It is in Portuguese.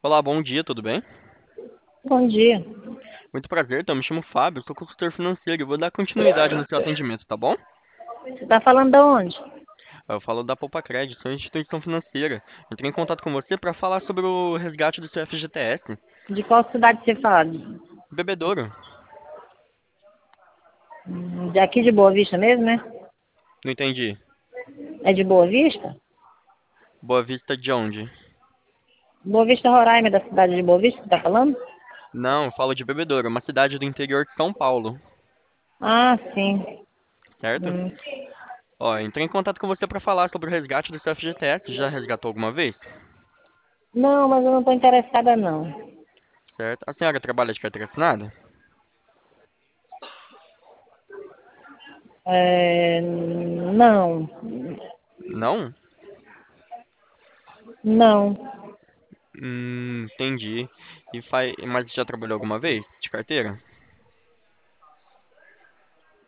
Olá, bom dia, tudo bem? Bom dia. Muito prazer, então, me chamo Fábio, sou consultor financeiro e vou dar continuidade no seu atendimento, tá bom? Você está falando de onde? Eu falo da Poupa Crédito, sou uma instituição financeira. Entrei em contato com você para falar sobre o resgate do seu FGTS. De qual cidade você fala? Bebedouro, De aqui de Boa Vista mesmo, né? não entendi. É de Boa Vista? Boa Vista de onde? Boa Vista, Roraima, da cidade de Boa Vista, você está falando? Não, eu falo de Bebedouro, uma cidade do interior de São Paulo, Ah, sim. certo? Hum. Ó, entrei em contato com você para falar sobre o resgate do seu FGTS. Já resgatou alguma vez? Não, mas eu não estou interessada, não. Certo? A senhora trabalha de carteira assinada? Não. Não? Não. Entendi. Mas já trabalhou alguma vez de carteira?